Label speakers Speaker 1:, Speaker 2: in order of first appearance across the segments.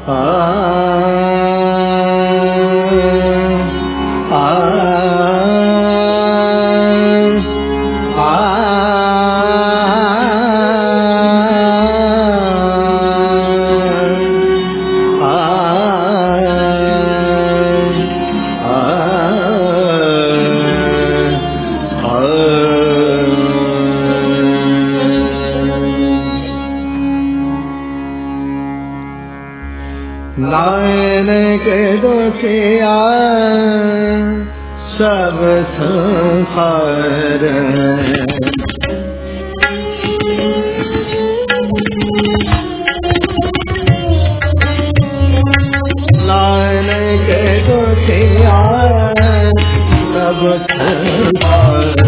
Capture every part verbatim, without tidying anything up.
Speaker 1: सब संसार लान के दुखिया सब संसार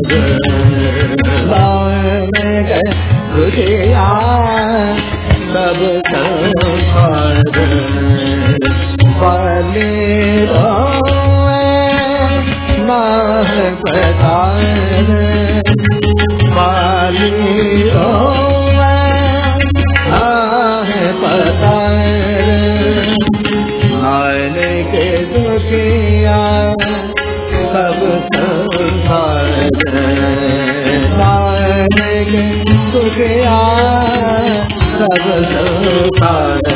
Speaker 1: लान के दुखिया सब संसार वाले माह पतार वाली माह पतार आने के दुखिया सब संसार आने के दुखिया सब संसार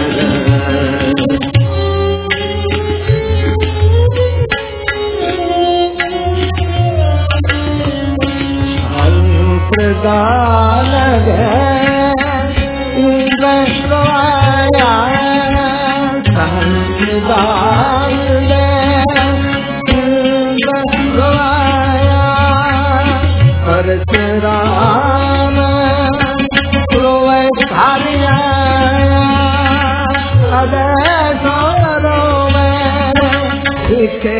Speaker 1: दान इंद्रया संदान इंद्रया परशुराम रोए धारिया अदय में दिखे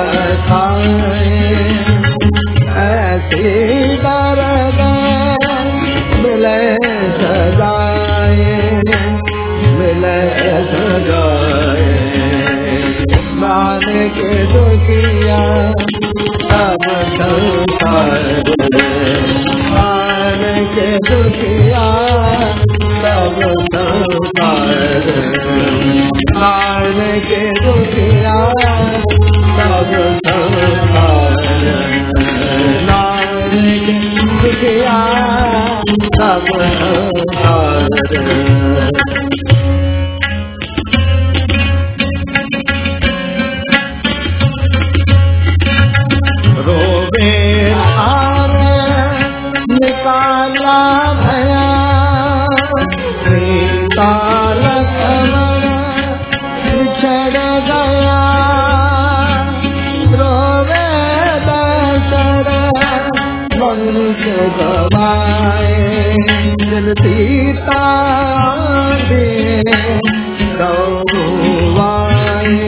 Speaker 1: ऐसी दर्द मिले सजाए मिले सजाए मान के दुखिया सब संसार मान के दुखिया सब संसार मान के दुखिया सब संसार दुखिया सब रोवे आर निकाला भया निकाल बिछड़ गया रोवे दशरथ वंश गवाए दिल सीता दे गौरवाए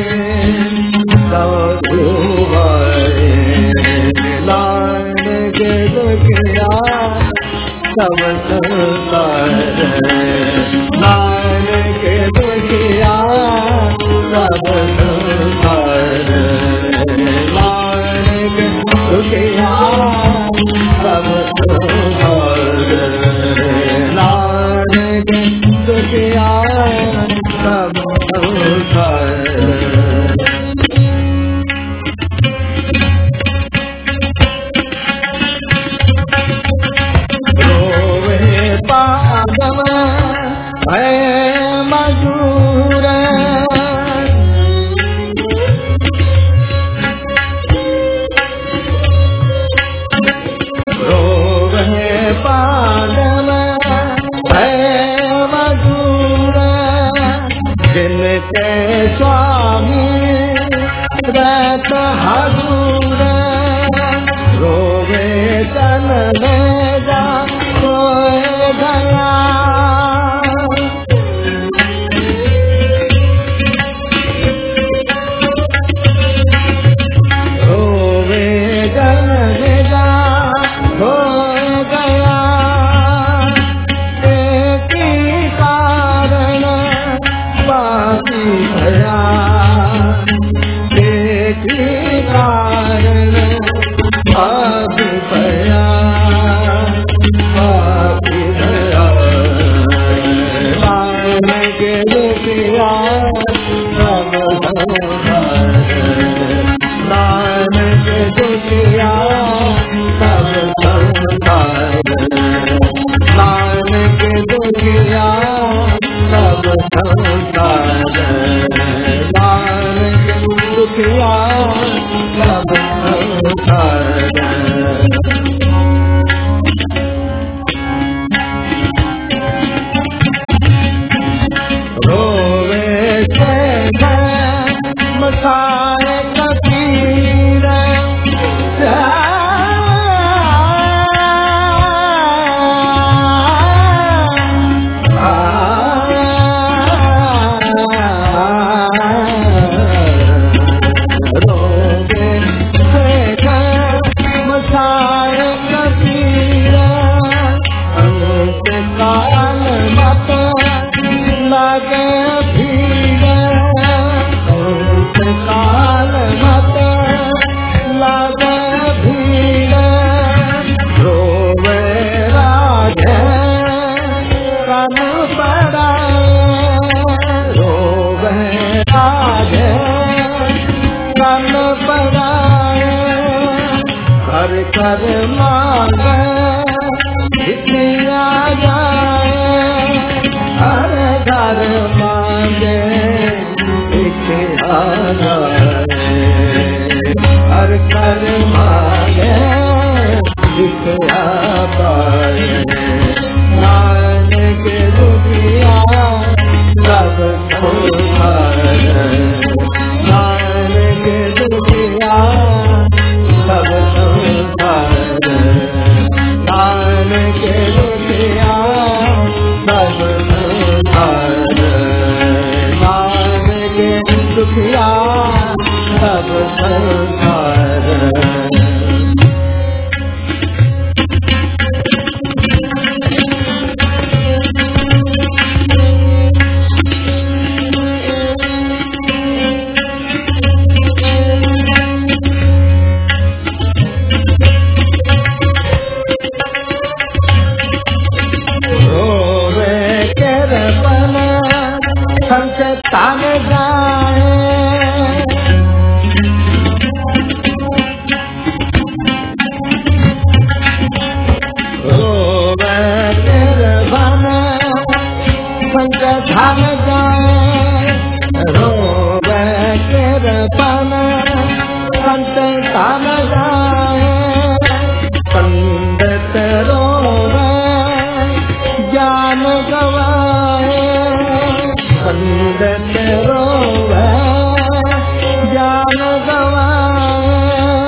Speaker 1: गौरवाए लान के दुखिया सब संसार लान के दुखिया सब संसार लान के दुखिया सब संसार लान के दुखिया सब संसार दुखिया जाए, हर घर मांगे दुखिया जाए, हर घर मांगे दुखिया पाए, नानक दुखिया सब संसार, नानक दुखिया सब संसार, नानक दुखिया सब संसार, नानक दुखिया सब संसार। तान जाए, रोवे तेरे बन संत धाम जाए, रोवे तेरे बन संत धाम जाए, पंडित रोवे ज्ञान गवाए, पंडित रोवे ज्ञान गवाए,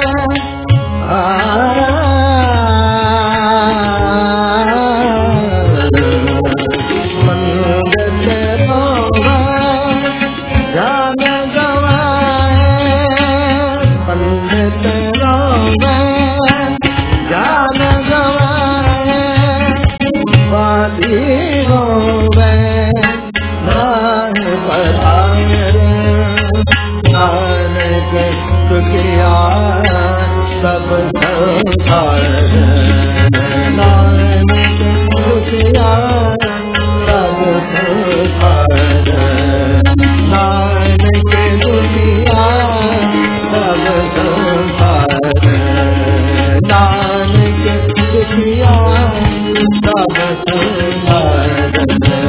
Speaker 1: पंडित रोवे ज्ञान गवाए, पंडित रोवे ज्ञान गवाए, वादी रोवे नानक दुखिया सब संसार, नानक दुखिया सब संसार, नानक दुखिया सब संसार, नानक दुखिया सब संसार।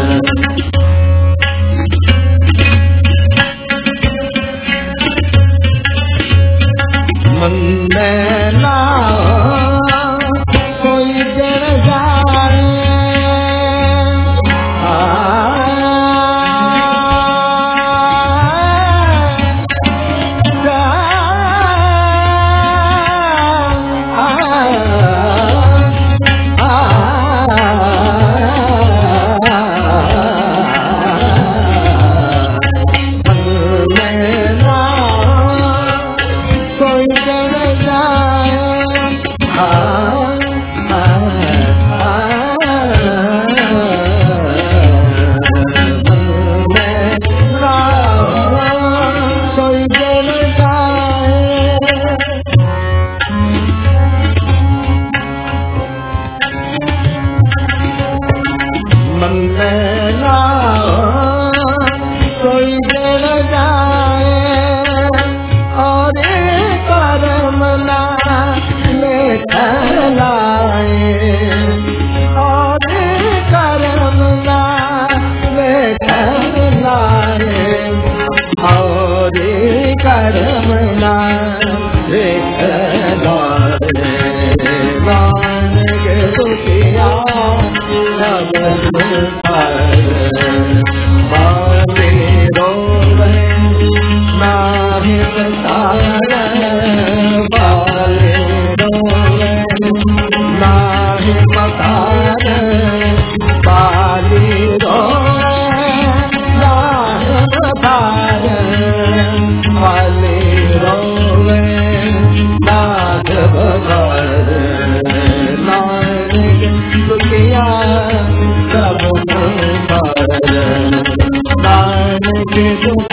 Speaker 1: मंदे ना कोई जन जाए, आ, जा, आ, आ, कोई जन जाए, और कर्म ना लेकर लाए, और कर्म ना लेकर लाए, और कर्म ना लेकर लाए, नानक दुखिया सब संसार, बाले रोवे नाहि संसार, बाले रोवे नाहि संसार, बाले रोवे नाहि संसार, बाले रोवे नाहि संसार, नानक दुखिया सब संसार, नानक